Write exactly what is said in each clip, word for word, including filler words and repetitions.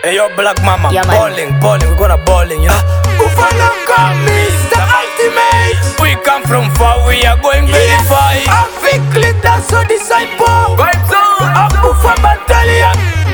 Hey yo, Black Mama, Yeah, man. bowling, bowling, we gonna bowling, you know. Ufana come, Mister Ultimate. We come from far, we are going very far. I'm quickly, that's so disciple. Vibes on, I'm Ufa Battalion.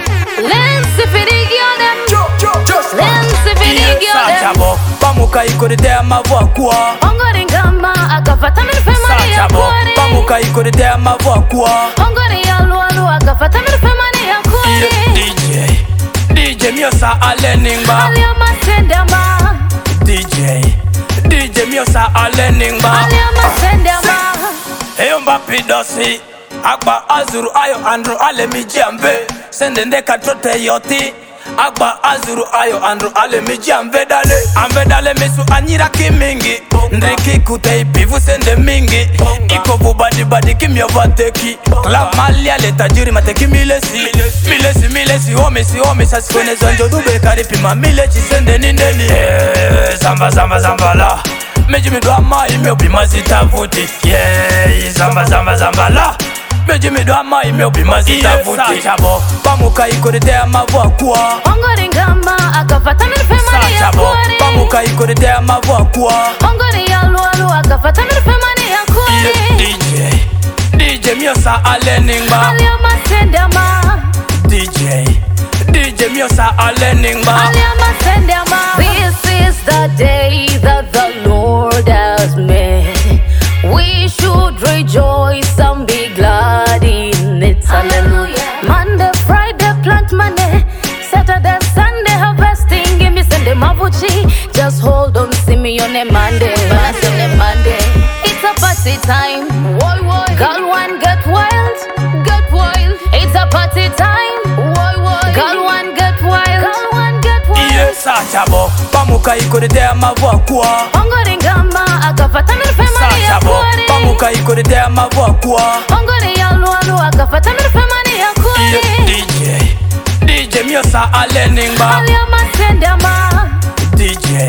Lensi fidigio dem. Just Lensi fidigio dem. Sachabo, pamuka ikori de amavua kwa. Ongori ngama akafata mirfemani ya Sachabo, kwari. pamuka ikori de amavua kwa. Ongori ya lualu akafata mirfemani ya kwari. D J, D J Miosa Aleningba. Aliama sendama. D J, D J Miosa Aleningba. Aliama sendama. Eyo mbapi dosi Agba azuru ayo andru ale mijambe Sende ndeka trote yoti Agba azuru ayo andru ale mijambe dale Ambe dale misu anyira kimingi Ndeki kute ipivu sende mingi Iko bubadi badi kimyo vateki La mali ale tajiri mateki milesi Milesi milesi omisi omisi Asikwene zonjo dube karipi ma milechi sende nindeni eh, Zamba zamba zamba la Meji midwa ma ime obi mazita vuti Yeah, zamba zamba zamba la Meji midwa ma ime obi mazita vuti Sachabo, pamuka ikori de amavua kwa. Ongori ngama akafata mirfemani ya Sachabo, kwari. pamuka ikori de amavua kwa. Ongori ya lualu akafata mirfemani ya kwari. D J, D J Miosa Aleningba. Aliama sendama. D J, D J Miosa Aleningba. Aliama sendama. This is the day that the Lord has made. We should rejoice and be glad in it. Hallelujah. Monday, Friday, plant money. Saturday, Sunday, harvesting. Give me Sunday, mabuchi. Just hold on, see me on a Monday. On a Monday. It's a party time. Woy, woy. Girl, one get wild. Get wild. It's a party time. Woy, woy. Girl, one get wild. Girl, one get wild. Yes, Sachabo, pamuka ikori de amavua kwa. Ongori ngama akafata mirfemani ya Sachabo, kwari. pamuka ikori de amavua kwa. Ongori ya lualu akafata mirfemani ya kwari. D J, D J Miosa Aleningba. Aliama sendama. D J,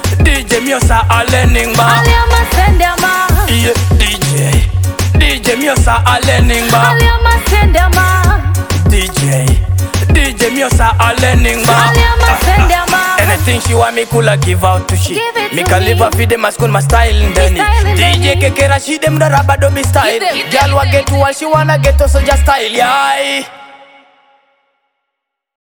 D J Miosa Aleningba. Aliama sendama. Yeah, D J, D J Miosa Aleningba. Aliama sendama. D J, D J Miosa Aleningba. Aliama sendama. Anything she want me cool, give out to she. Give it Me to can me. live a feed them, my school, my style in Denny. style in D J Denny. Kekera, she them the rabado be style. Give them, give Girl, them, wa get to all she wanna get to, so just style, yeah.